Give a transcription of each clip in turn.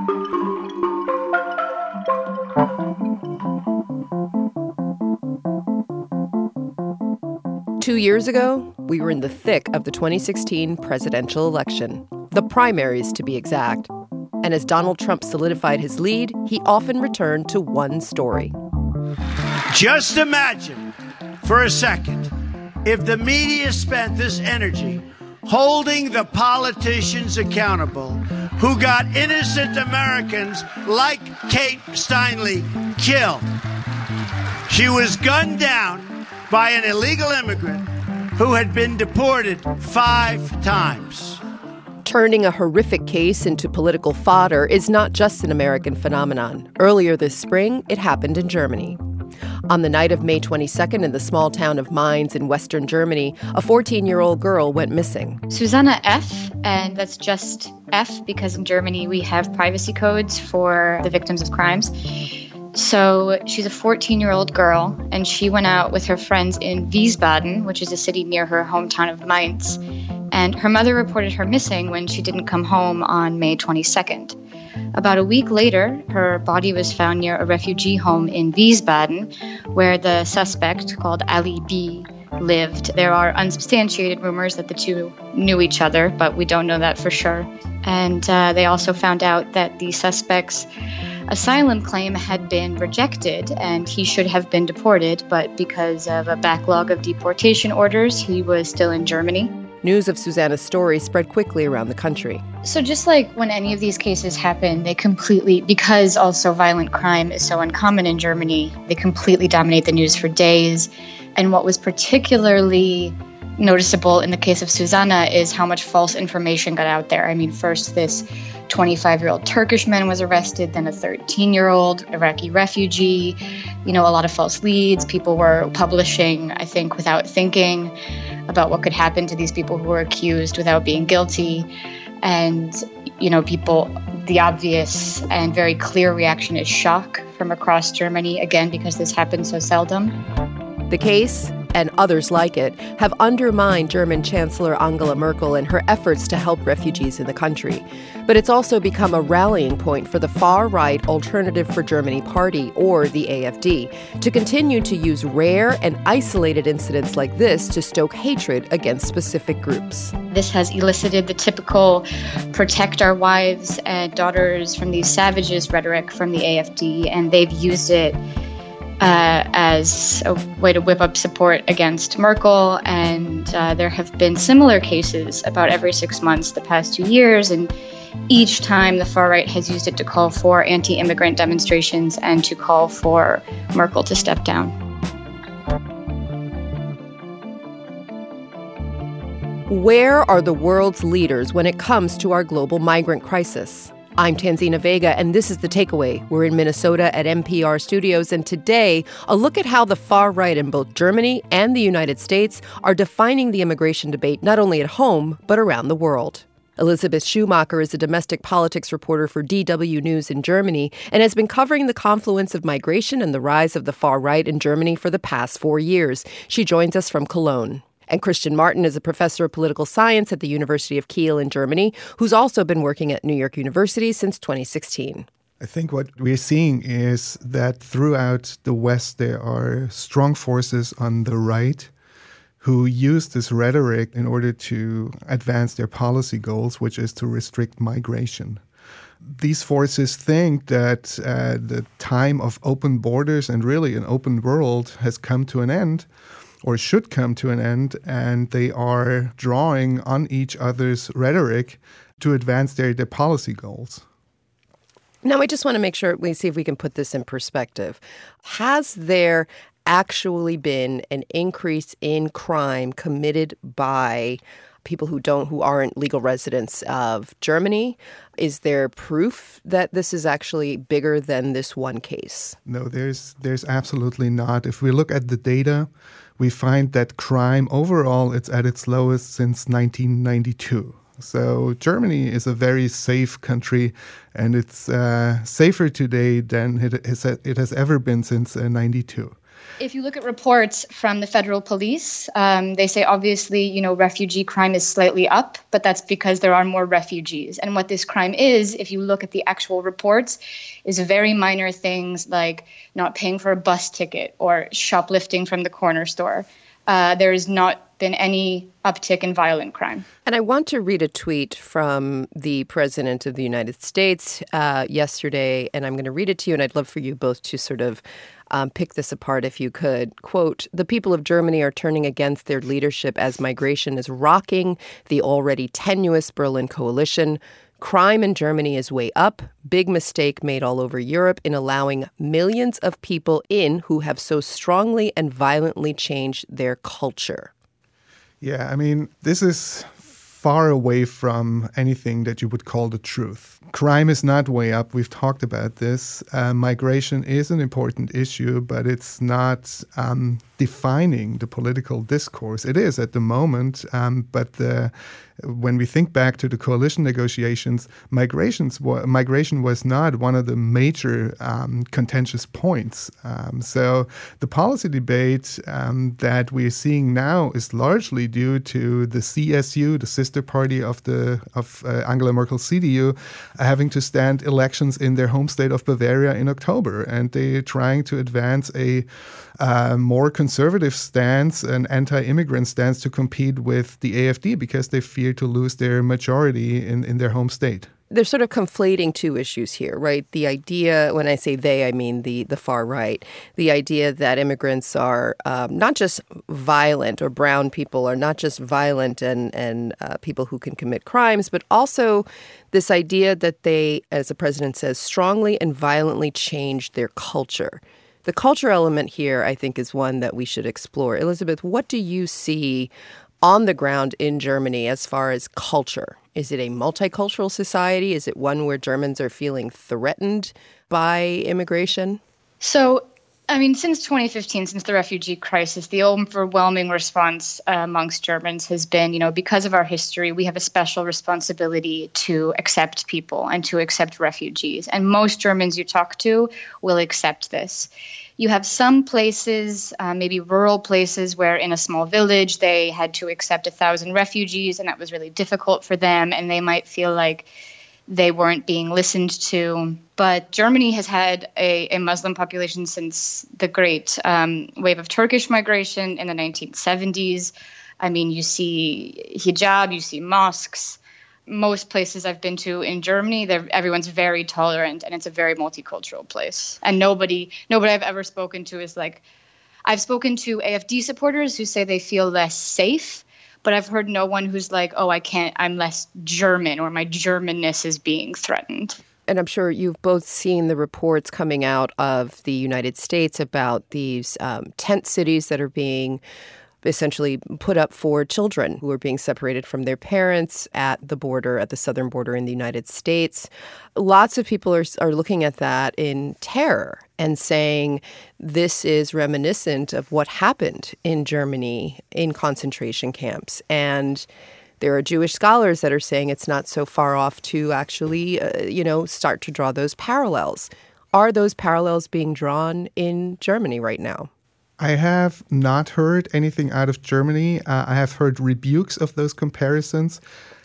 Two years ago, we were in the thick of the 2016 presidential election, the primaries to be exact. And as Donald Trump solidified his lead, he often returned to one story. Just imagine for a second if the media spent this energy holding the politicians accountable who got innocent Americans like Kate Steinle killed. She was gunned down by an illegal immigrant who had been deported 5 times. Turning a horrific case into political fodder is not just an American phenomenon. Earlier this spring, it happened in Germany. On the night of May 22nd in the small town of Mainz in western Germany, a 14-year-old girl went missing. Susanna F., and that's just F because in Germany we have privacy codes for the victims of crimes. So she's a 14-year-old girl, and she went out with her friends in Wiesbaden, which is a city near her hometown of Mainz. And her mother reported her missing when she didn't come home on May 22nd. About a week later, her body was found near a refugee home in Wiesbaden, where the suspect, called Ali B., lived. There are unsubstantiated rumors that the two knew each other, but we don't know that for sure. And they also found out that the suspect's asylum claim had been rejected, and he should have been deported, but because of a backlog of deportation orders, he was still in Germany. News of Susanna's story spread quickly around the country. So just like when any of these cases happen, they completely, because also violent crime is so uncommon in Germany, they completely dominate the news for days. And what was particularly noticeable in the case of Susanna is how much false information got out there. I mean, first this 25-year-old Turkish man was arrested, then a 13-year-old Iraqi refugee, a lot of false leads. People were publishing, I think, without thinking about what could happen to these people who were accused without being guilty. And, people, the obvious and very clear reaction is shock from across Germany, again, because this happens so seldom. The case, and others like it, have undermined German Chancellor Angela Merkel and her efforts to help refugees in the country. But it's also become a rallying point for the far-right Alternative for Germany Party, or the AfD, to continue to use rare and isolated incidents like this to stoke hatred against specific groups. This has elicited the typical protect our wives and daughters from these savages rhetoric from the AfD, and they've used it as a way to whip up support against Merkel. And there have been similar cases about every 6 months the past 2 years. And each time the far right has used it to call for anti-immigrant demonstrations and to call for Merkel to step down. Where are the world's leaders when it comes to our global migrant crisis? I'm Tanzina Vega, and this is The Takeaway. We're in Minnesota at NPR Studios, and today, a look at how the far right in both Germany and the United States are defining the immigration debate not only at home, but around the world. Elizabeth Schumacher is a domestic politics reporter for DW News in Germany and has been covering the confluence of migration and the rise of the far right in Germany for the past 4 years. She joins us from Cologne. And Christian Martin is a professor of political science at the University of Kiel in Germany, who's also been working at New York University since 2016. I think what we're seeing is that throughout the West, there are strong forces on the right who use this rhetoric in order to advance their policy goals, which is to restrict migration. These forces think that the time of open borders and really an open world has come to an end, or should come to an end, and they are drawing on each other's rhetoric to advance their policy goals. Now, I just want to make sure we see if we can put this in perspective. Has there actually been an increase in crime committed by people who aren't legal residents of Germany? Is there proof that this is actually bigger than this one case? No, there's absolutely not. If we look at the data, we find that crime overall, it's at its lowest since 1992. So Germany is a very safe country, and it's safer today than it has ever been since 92. If you look at reports from the federal police, they say obviously, refugee crime is slightly up, but that's because there are more refugees. And what this crime is, if you look at the actual reports, is very minor things like not paying for a bus ticket or shoplifting from the corner store. There has not been any uptick in violent crime. And I want to read a tweet from the President of the United States yesterday, and I'm going to read it to you, and I'd love for you both to sort of pick this apart if you could. Quote, "The people of Germany are turning against their leadership as migration is rocking the already tenuous Berlin coalition. Crime in Germany is way up. Big mistake made all over Europe in allowing millions of people in who have so strongly and violently changed their culture." Yeah, I mean, this is far away from anything that you would call the truth. Crime is not way up. We've talked about this. Migration is an important issue, but it's not defining the political discourse. It is at the moment, but when we think back to the coalition negotiations, migration was not one of the major contentious points. So the policy debate that we're seeing now is largely due to the CSU, the sister party of Angela Merkel's CDU, having to stand elections in their home state of Bavaria in October, and they're trying to advance a more conservative stance, an anti-immigrant stance, to compete with the AfD because they fear to lose their majority in their home state. They're sort of conflating two issues here, right? The idea, when I say they, I mean the far right, the idea that immigrants are not just violent, or brown people are not just violent and people who can commit crimes, but also this idea that they, as the president says, strongly and violently changed their culture. The culture element here, I think, is one that we should explore. Elizabeth, what do you see on the ground in Germany as far as culture? Is it a multicultural society? Is it one where Germans are feeling threatened by immigration? So, I mean, since 2015, since the refugee crisis, the overwhelming response amongst Germans has been, because of our history, we have a special responsibility to accept people and to accept refugees. And most Germans you talk to will accept this. You have some places, maybe rural places, where in a small village they had to accept 1,000 refugees, and that was really difficult for them, and they might feel like they weren't being listened to. But Germany has had a Muslim population since the great wave of Turkish migration in the 1970s. I mean, you see hijab, you see mosques. Most places I've been to in Germany, everyone's very tolerant, and it's a very multicultural place. And nobody I've ever spoken to is like, I've spoken to AfD supporters who say they feel less safe, but I've heard no one who's like, oh, I'm less German, or my Germanness is being threatened. And I'm sure you've both seen the reports coming out of the United States about these tent cities that are being essentially put up for children who are being separated from their parents at the border, at the southern border in the United States. Lots of people are looking at that in terror and saying this is reminiscent of what happened in Germany in concentration camps. And there are Jewish scholars that are saying it's not so far off to actually, start to draw those parallels. Are those parallels being drawn in Germany right now? I have not heard anything out of Germany. I have heard rebukes of those comparisons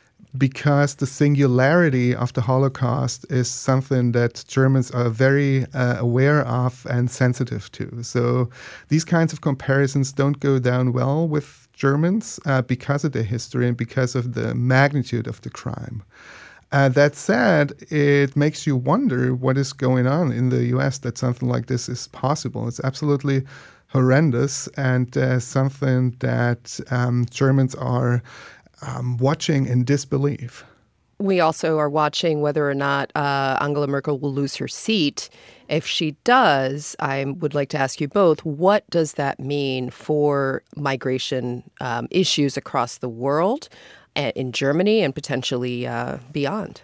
because the singularity of the Holocaust is something that Germans are very aware of and sensitive to. So these kinds of comparisons don't go down well with Germans because of their history and because of the magnitude of the crime. That said, it makes you wonder what is going on in the U.S. that something like this is possible. It's absolutely horrendous, and something that Germans are watching in disbelief. We also are watching whether or not Angela Merkel will lose her seat. If she does, I would like to ask you both, what does that mean for migration issues across the world, in Germany, and potentially beyond?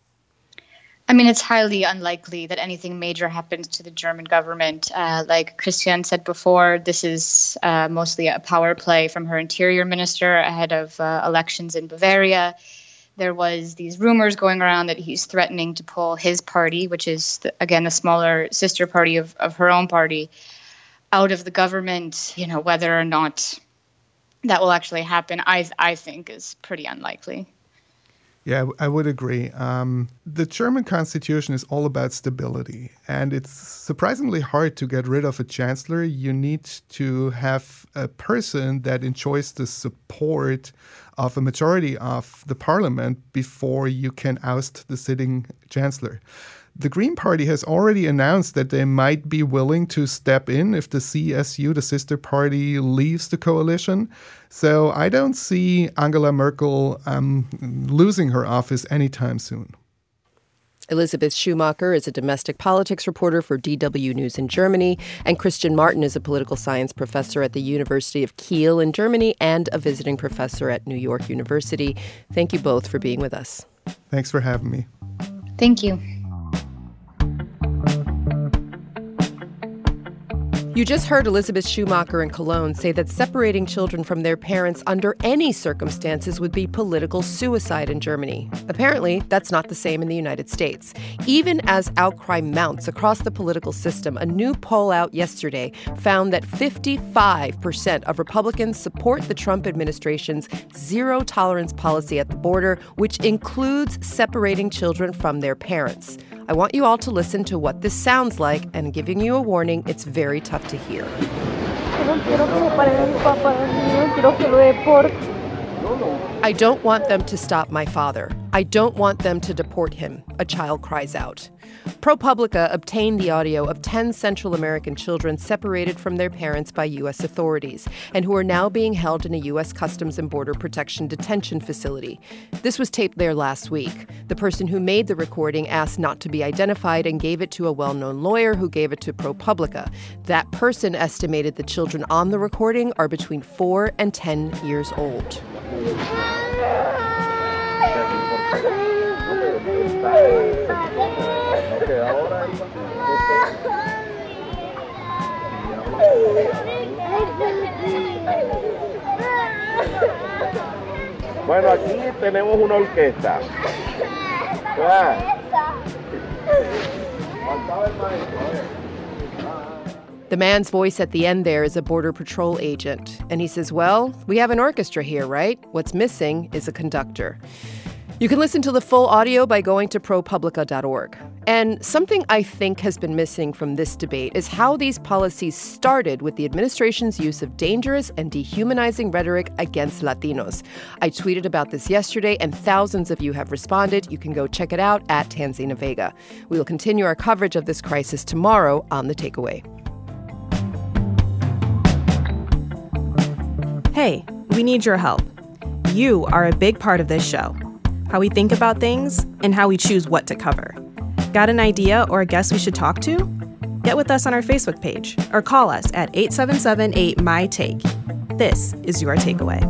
I mean, it's highly unlikely that anything major happens to the German government. Like Christian said before, this is mostly a power play from her interior minister ahead of elections in Bavaria. There was these rumors going around that he's threatening to pull his party, which is, again, the smaller sister party of her own party. out of the government, whether or not that will actually happen, I think is pretty unlikely. Yeah, I would agree. The German constitution is all about stability, and it's surprisingly hard to get rid of a chancellor. You need to have a person that enjoys the support of a majority of the parliament before you can oust the sitting chancellor. The Green Party has already announced that they might be willing to step in if the CSU, the sister party, leaves the coalition. So I don't see Angela Merkel losing her office anytime soon. Elisabeth Schumacher is a domestic politics reporter for DW News in Germany, and Christian Martin is a political science professor at the University of Kiel in Germany and a visiting professor at New York University. Thank you both for being with us. Thanks for having me. Thank you. You just heard Elisabeth Schumacher in Cologne say that separating children from their parents under any circumstances would be political suicide in Germany. Apparently, that's not the same in the United States. Even as outcry mounts across the political system, a new poll out yesterday found that 55% of Republicans support the Trump administration's zero-tolerance policy at the border, which includes separating children from their parents. I want you all to listen to what this sounds like, and giving you a warning, it's very tough to hear. I don't want them to stop my father. I don't want them to deport him, a child cries out. ProPublica obtained the audio of 10 Central American children separated from their parents by U.S. authorities and who are now being held in a U.S. Customs and Border Protection detention facility. This was taped there last week. The person who made the recording asked not to be identified and gave it to a well-known lawyer who gave it to ProPublica. That person estimated the children on the recording are between 4 and 10 years old. Bueno, aquí tenemos una orquesta. The man's voice at the end there is a Border Patrol agent. And he says, well, we have an orchestra here, right? What's missing is a conductor. You can listen to the full audio by going to ProPublica.org. And something I think has been missing from this debate is how these policies started with the administration's use of dangerous and dehumanizing rhetoric against Latinos. I tweeted about this yesterday, and thousands of you have responded. You can go check it out at Tanzina Vega. We will continue our coverage of this crisis tomorrow on The Takeaway. Hey, we need your help. You are a big part of this show. How we think about things and how we choose what to cover. Got an idea or a guest we should talk to? Get with us on our Facebook page or call us at 877-8-MY-TAKE. This is your takeaway.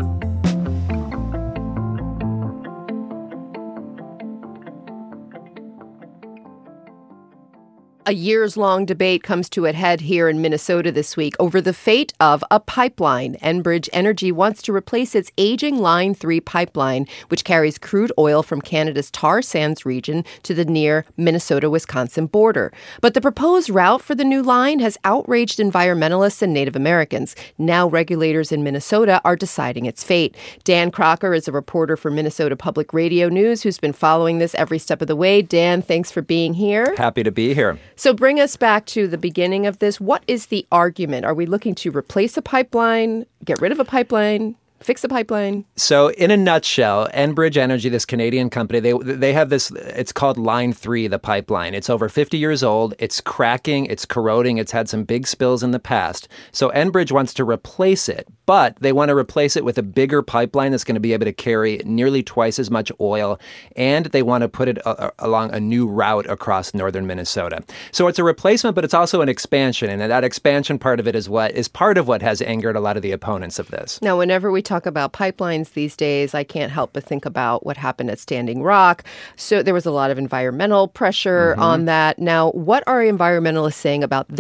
A years-long debate comes to a head here in Minnesota this week over the fate of a pipeline. Enbridge Energy wants to replace its aging Line 3 pipeline, which carries crude oil from Canada's tar sands region to the near Minnesota-Wisconsin border. But the proposed route for the new line has outraged environmentalists and Native Americans. Now regulators in Minnesota are deciding its fate. Dan Crocker is a reporter for Minnesota Public Radio News who's been following this every step of the way. Dan, thanks for being here. Happy to be here. So bring us back to the beginning of this. What is the argument? Are we looking to replace a pipeline, get rid of a pipeline, fix a pipeline? So in a nutshell, Enbridge Energy, this Canadian company, they have this, it's called Line 3, the pipeline. It's over 50 years old. It's cracking. It's corroding. It's had some big spills in the past. So Enbridge wants to replace it, but they want to replace it with a bigger pipeline that's going to be able to carry nearly twice as much oil, and they want to put it along a new route across northern Minnesota. So it's a replacement, but it's also an expansion, and that expansion part of it is part of what has angered a lot of the opponents of this. Now, whenever we talk about pipelines these days, I can't help but think about what happened at Standing Rock. So there was a lot of environmental pressure on that. Now, what are environmentalists saying about this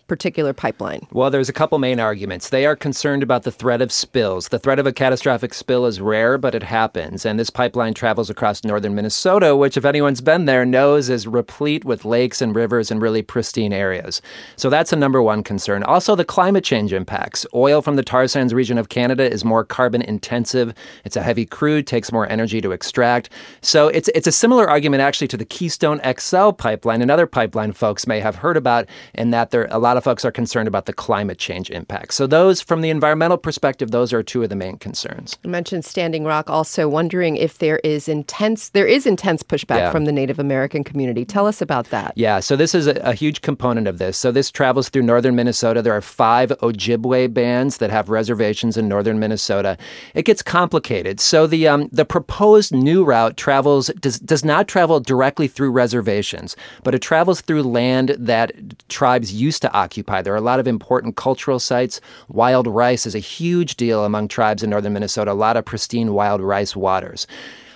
particular pipeline? Well, there's a couple main arguments. They are concerned about the threat of spills. The threat of a catastrophic spill is rare, but it happens. And this pipeline travels across northern Minnesota, which, if anyone's been there, knows is replete with lakes and rivers and really pristine areas. So that's a number one concern. Also, the climate change impacts. Oil from the tar sands region of Canada is more carbon intensive. It's a heavy crude, takes more energy to extract. So it's a similar argument actually to the Keystone XL pipeline, another pipeline folks may have heard about, and that a lot of folks are concerned about the climate change impacts. So those, from the environmental perspective, those are two of the main concerns. You mentioned Standing Rock, also wondering if there is intense pushback from the Native American community. Tell us about that. Yeah, so this is a huge component of this. So this travels through northern Minnesota. There are 5 Ojibwe bands that have reservations in northern Minnesota. It gets complicated. So the proposed new route does not travel directly through reservations, but it travels through land that tribes used to occupy. There are a lot of important cultural sites. Wild rice is a huge deal among tribes in northern Minnesota, a lot of pristine wild rice waters.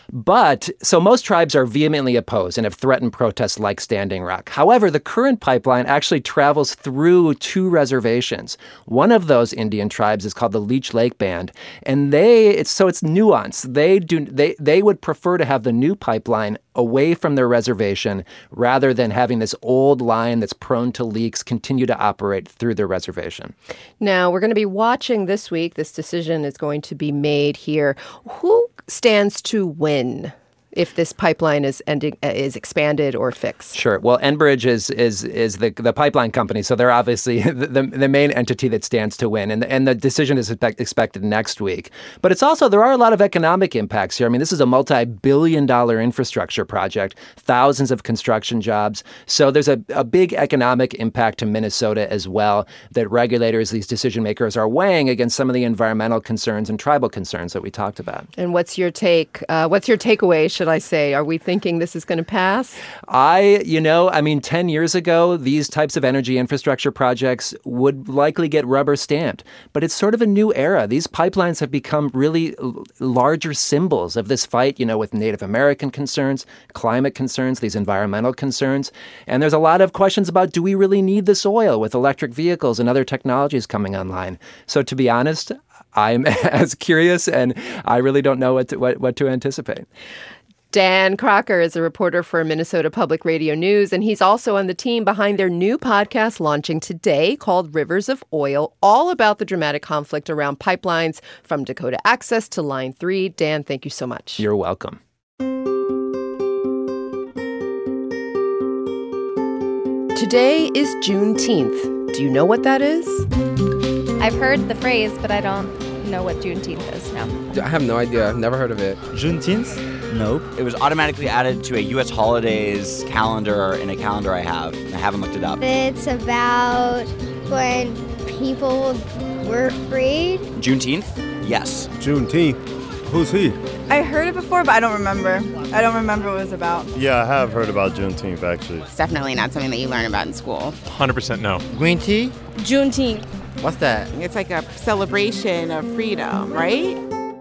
But, so most tribes are vehemently opposed and have threatened protests like Standing Rock. However, the current pipeline actually travels through 2 reservations. One of those Indian tribes is called the Leech Lake Band, and it's nuanced. They would prefer to have the new pipeline away from their reservation rather than having this old line that's prone to leaks continue to operate through their reservation. Now, we're going to be watching this week. This decision is going to be made here. Who stands to win if this pipeline is expanded or fixed? Sure. Well, Enbridge is the pipeline company, so they're obviously the main entity that stands to win, and the decision is expected next week. But it's also, there are a lot of economic impacts here. I mean, this is a multi-billion-dollar infrastructure project, thousands of construction jobs. So there's a big economic impact to Minnesota as well that regulators, these decision makers, are weighing against some of the environmental concerns and tribal concerns that we talked about. And what's your take? What's your takeaway, should I say? Are we thinking this is going to pass? 10 years ago, these types of energy infrastructure projects would likely get rubber stamped. But it's sort of a new era. These pipelines have become really larger symbols of this fight, with Native American concerns, climate concerns, these environmental concerns. And there's a lot of questions about, do we really need this oil with electric vehicles and other technologies coming online? So to be honest, I'm as curious, and I really don't know what to anticipate. Dan Crocker is a reporter for Minnesota Public Radio News, and he's also on the team behind their new podcast launching today called Rivers of Oil, all about the dramatic conflict around pipelines from Dakota Access to Line 3. Dan, thank you so much. You're welcome. Today is Juneteenth. Do you know what that is? I've heard the phrase, but I don't know what Juneteenth is now. I have no idea. I've never heard of it. Juneteenth? Nope. It was automatically added to a U.S. holidays calendar in a calendar I have. I haven't looked it up. It's about when people were freed. Juneteenth? Yes. Juneteenth. Who's he? I heard it before, but I don't remember. I don't remember what it was about. Yeah, I have heard about Juneteenth, actually. It's definitely not something that you learn about in school. 100% no. Green tea? Juneteenth. What's that? It's like a celebration of freedom, right?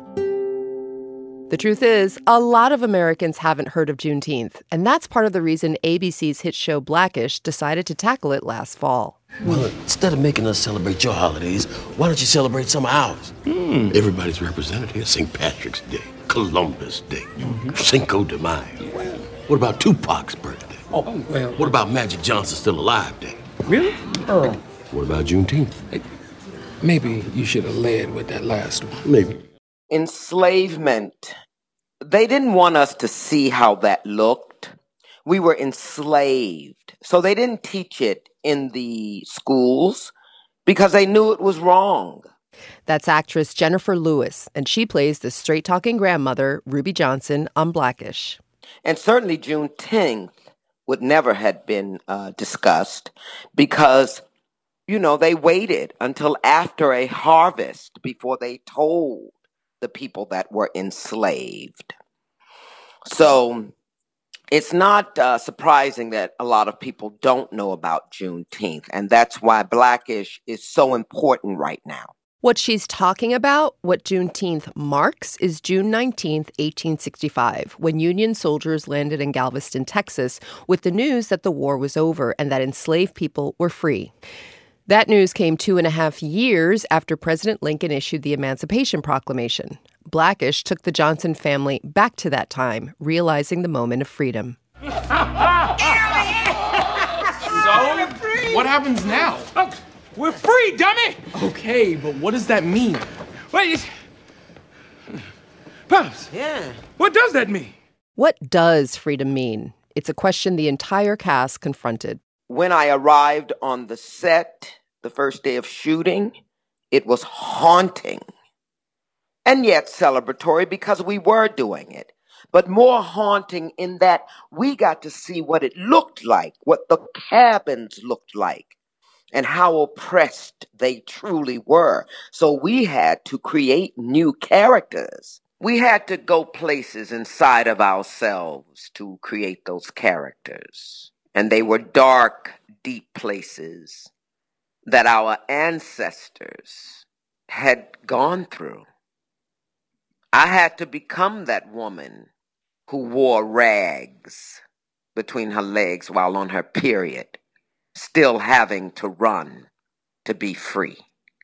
The truth is, a lot of Americans haven't heard of Juneteenth, and that's part of the reason ABC's hit show Blackish decided to tackle it last fall. Well, instead of making us celebrate your holidays, why don't you celebrate some of ours? Everybody's represented here. St. Patrick's Day, Columbus Day, Cinco de Mayo. What about Tupac's birthday? Oh, well. What about Magic Johnson's Still Alive Day? Really? What about Juneteenth? Maybe you should have led with that last one. Maybe. Enslavement. They didn't want us to see how that looked. We were enslaved. So they didn't teach it in the schools because they knew it was wrong. That's actress Jennifer Lewis, and she plays the straight-talking grandmother, Ruby Johnson, on Blackish. And certainly Juneteenth would never have been discussed because, they waited until after a harvest before they told the people that were enslaved. So it's not surprising that a lot of people don't know about Juneteenth, and that's why Blackish is so important right now. What she's talking about, what Juneteenth marks, is June 19th, 1865, when Union soldiers landed in Galveston, Texas, with the news that the war was over and that enslaved people were free. That news came 2.5 years after President Lincoln issued the Emancipation Proclamation. Blackish took the Johnson family back to that time, realizing the moment of freedom. So, what happens now? We're free, dummy! Okay, but what does that mean? Wait, Pops. Yeah. What does that mean? What does freedom mean? It's a question the entire cast confronted. When I arrived on the set, the first day of shooting, it was haunting. And yet celebratory because we were doing it. But more haunting in that we got to see what it looked like, what the cabins looked like, and how oppressed they truly were. So we had to create new characters. We had to go places inside of ourselves to create those characters. And they were dark, deep places that our ancestors had gone through. I had to become that woman who wore rags between her legs while on her period, still having to run to be free.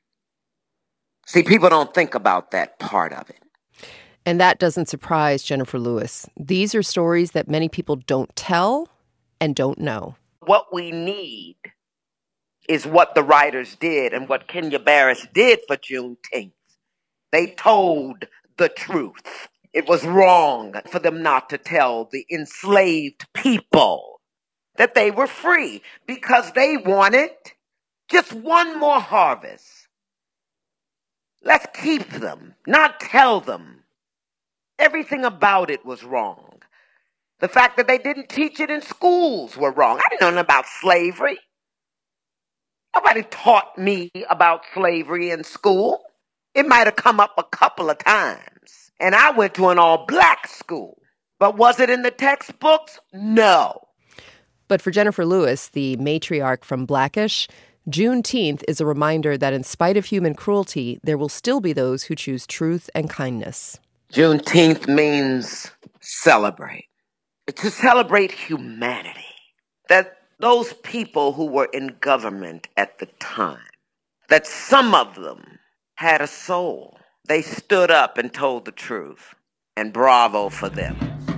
See, people don't think about that part of it. And that doesn't surprise Jennifer Lewis. These are stories that many people don't tell and don't know. What we need is what the writers did and what Kenya Barris did for Juneteenth. They told the truth. It was wrong for them not to tell the enslaved people that they were free because they wanted just one more harvest. Let's keep them, not tell them. Everything about it was wrong. The fact that they didn't teach it in schools were wrong. I didn't know nothing about slavery. Nobody taught me about slavery in school. It might have come up a couple of times. And I went to an all-black school. But was it in the textbooks? No. But for Jennifer Lewis, the matriarch from Blackish, Juneteenth is a reminder that in spite of human cruelty, there will still be those who choose truth and kindness. Juneteenth means celebrate. To celebrate humanity. That those people who were in government at the time, that some of them had a soul. They stood up and told the truth. And bravo for them.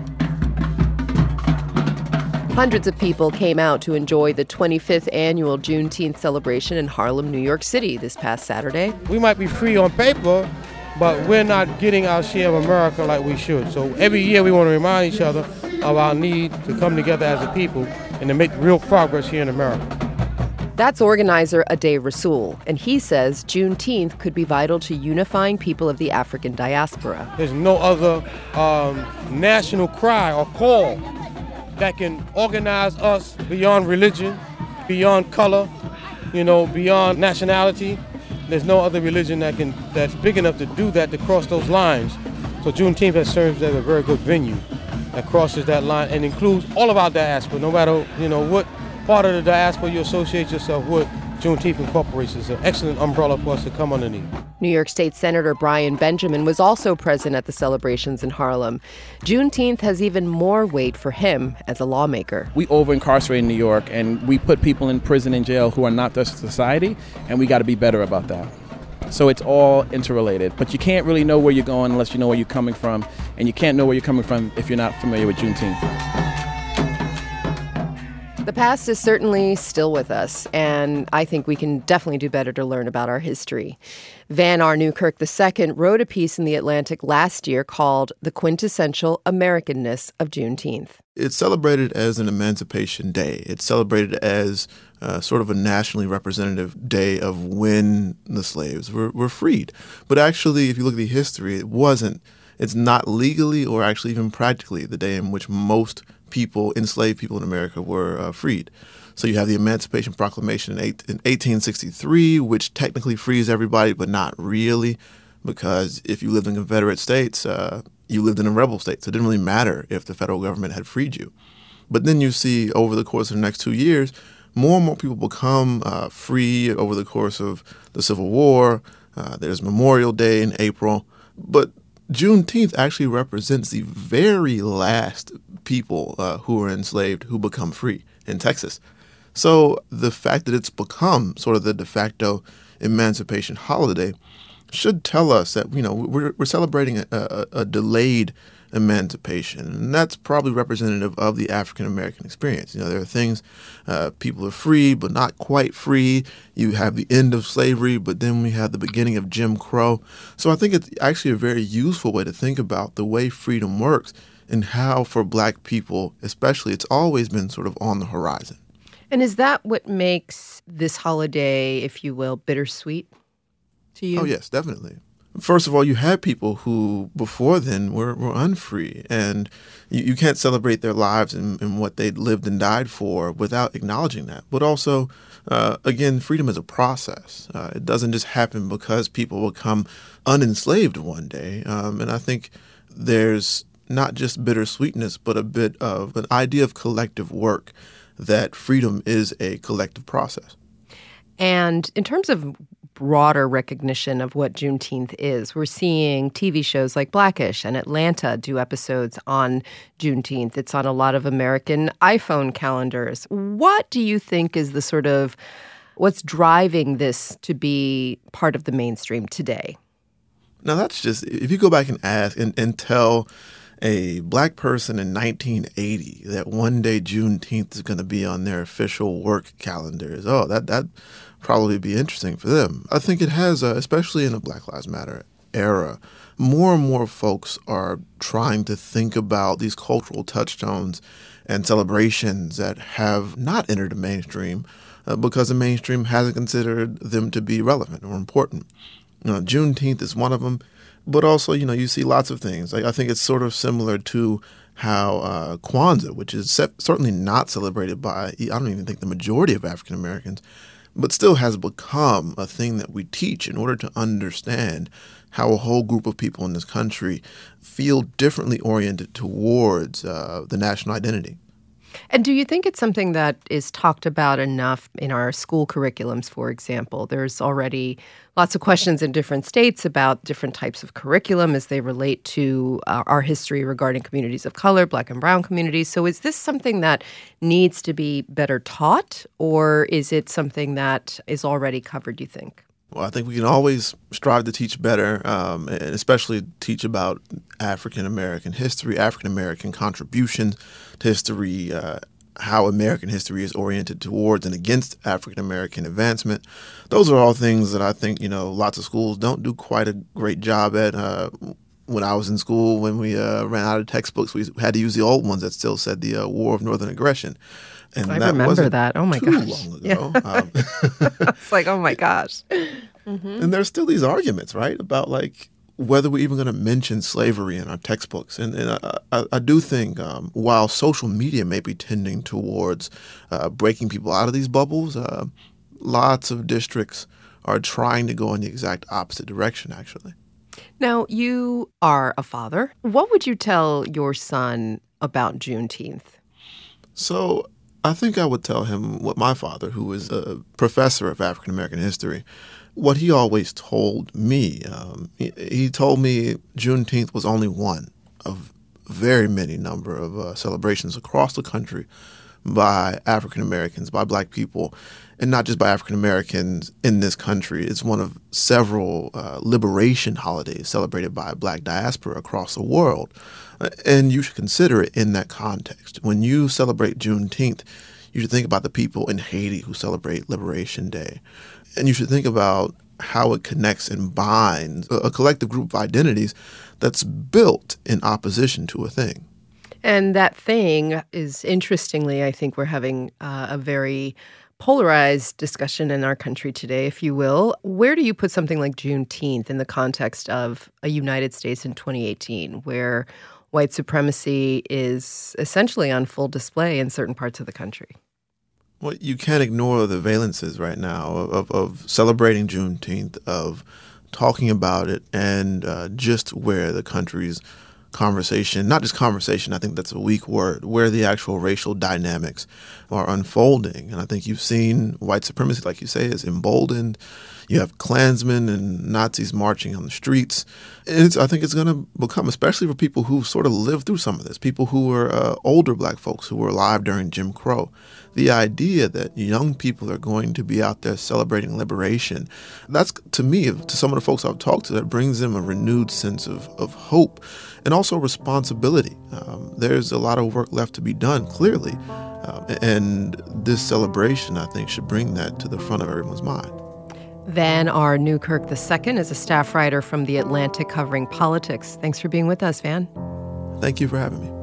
Hundreds of people came out to enjoy the 25th annual Juneteenth celebration in Harlem, New York City this past Saturday. We might be free on paper, but we're not getting our share of America like we should. So every year we want to remind each other of our need to come together as a people and to make real progress here in America. That's organizer Ade Rasool, and he says Juneteenth could be vital to unifying people of the African diaspora. There's no other national cry or call that can organize us beyond religion, beyond color, beyond nationality. There's no other religion that's big enough to do that, to cross those lines. So Juneteenth has served as a very good venue that crosses that line and includes all of our diaspora, no matter what part of the diaspora you associate yourself with. Juneteenth incorporates is an excellent umbrella for us to come underneath. New York State Senator Brian Benjamin was also present at the celebrations in Harlem. Juneteenth has even more weight for him as a lawmaker. We over-incarcerate in New York, and we put people in prison and jail who are not the society, and we got to be better about that. So it's all interrelated. But you can't really know where you're going unless you know where you're coming from, and you can't know where you're coming from if you're not familiar with Juneteenth. The past is certainly still with us, and I think we can definitely do better to learn about our history. Van R. Newkirk II wrote a piece in The Atlantic last year called The Quintessential Americanness of Juneteenth. It's celebrated as an Emancipation Day. It's celebrated as sort of a nationally representative day of when the slaves were freed. But actually, if you look at the history, it's not legally or actually even practically the day in which most enslaved people in America were freed. So you have the Emancipation Proclamation in 1863, which technically frees everybody, but not really, because if you lived in Confederate states, you lived in a rebel state. So it didn't really matter if the federal government had freed you. But then you see over the course of the next 2 years, more and more people become free over the course of the Civil War. There's Memorial Day in April. But Juneteenth actually represents the very last people who were enslaved who become free in Texas. So the fact that it's become sort of the de facto emancipation holiday should tell us that, we're celebrating a delayed emancipation. And that's probably representative of the African American experience. There are things, people are free, but not quite free. You have the end of slavery, but then we have the beginning of Jim Crow. So I think it's actually a very useful way to think about the way freedom works and how for Black people, especially, it's always been sort of on the horizon. And is that what makes this holiday, if you will, bittersweet to you? Oh, yes, definitely. First of all, you had people who before then were unfree, and you can't celebrate their lives and what they lived and died for without acknowledging that. But also, again, freedom is a process. It doesn't just happen because people become unenslaved one day. And I think there's not just bittersweetness, but a bit of an idea of collective work, that freedom is a collective process. And in terms of broader recognition of what Juneteenth is, we're seeing TV shows like Blackish and Atlanta do episodes on Juneteenth. It's on a lot of American iPhone calendars. What do you think is the sort of what's driving this to be part of the mainstream today? Now, that's just, if you go back and ask and tell a Black person in 1980 that one day Juneteenth is going to be on their official work calendars, that probably be interesting for them. I think it has, especially in the Black Lives Matter era, more and more folks are trying to think about these cultural touchstones and celebrations that have not entered the mainstream because the mainstream hasn't considered them to be relevant or important. Juneteenth is one of them, but also, you see lots of things. Like, I think it's sort of similar to how Kwanzaa, which is certainly not celebrated by, I don't even think the majority of African Americans, but still has become a thing that we teach in order to understand how a whole group of people in this country feel differently oriented towards the national identity. And do you think it's something that is talked about enough in our school curriculums, for example? There's already lots of questions in different states about different types of curriculum as they relate to our history regarding communities of color, Black and brown communities. So is this something that needs to be better taught, or is it something that is already covered, do you think? Well, I think we can always strive to teach better, and especially teach about African-American history, African-American contributions to history, how American history is oriented towards and against African-American advancement. Those are all things that I think, lots of schools don't do quite a great job at. When I was in school, when we ran out of textbooks, we had to use the old ones that still said the War of Northern Aggression. And I remember that. Oh, my gosh. Long ago. Yeah. It's like, oh, my gosh. Mm-hmm. And there's still these arguments, right, about whether we're even going to mention slavery in our textbooks. And I do think while social media may be tending towards breaking people out of these bubbles, lots of districts are trying to go in the exact opposite direction, actually. Now, you are a father. What would you tell your son about Juneteenth? So I think I would tell him what my father, who is a professor of African American history, what he always told me. He told me Juneteenth was only one of very many number of celebrations across the country by African Americans, by Black people, and not just by African Americans in this country. It's one of several liberation holidays celebrated by a Black diaspora across the world. And you should consider it in that context. When you celebrate Juneteenth, you should think about the people in Haiti who celebrate Liberation Day. And you should think about how it connects and binds a collective group of identities that's built in opposition to a thing. And that thing is, interestingly, I think we're having a very polarized discussion in our country today, if you will. Where do you put something like Juneteenth in the context of a United States in 2018, where white supremacy is essentially on full display in certain parts of the country? Well, you can't ignore the valences right now of celebrating Juneteenth, of talking about it, and just where the country's conversation, not just conversation, I think that's a weak word, where the actual racial dynamics are unfolding. And I think you've seen white supremacy, like you say, is emboldened. You have Klansmen and Nazis marching on the streets. And I think it's going to become, especially for people who sort of lived through some of this, people who were older Black folks who were alive during Jim Crow, the idea that young people are going to be out there celebrating liberation, that's, to me, to some of the folks I've talked to, that brings them a renewed sense of hope and also responsibility. There's a lot of work left to be done, clearly, and this celebration, I think, should bring that to the front of everyone's mind. Van R. Newkirk II is a staff writer from The Atlantic covering politics. Thanks for being with us, Van. Thank you for having me.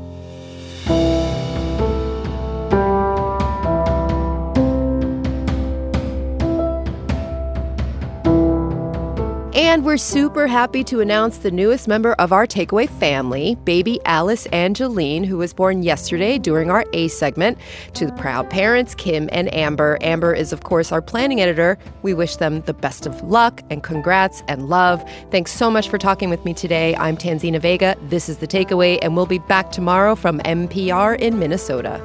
And we're super happy to announce the newest member of our Takeaway family, baby Alice Angeline, who was born yesterday during our A segment. To the proud parents, Kim and Amber. Amber is, of course, our planning editor. We wish them the best of luck and congrats and love. Thanks so much for talking with me today. I'm Tanzina Vega. This is The Takeaway, and we'll be back tomorrow from NPR in Minnesota.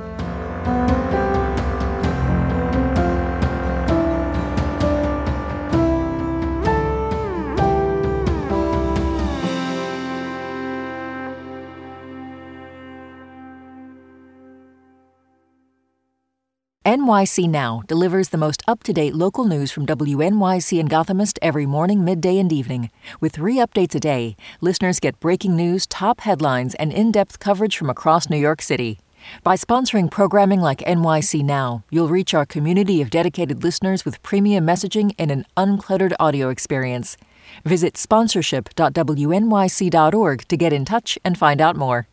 NYC Now delivers the most up-to-date local news from WNYC and Gothamist every morning, midday, and evening. With 3 updates a day, listeners get breaking news, top headlines, and in-depth coverage from across New York City. By sponsoring programming like NYC Now, you'll reach our community of dedicated listeners with premium messaging and an uncluttered audio experience. Visit sponsorship.wnyc.org to get in touch and find out more.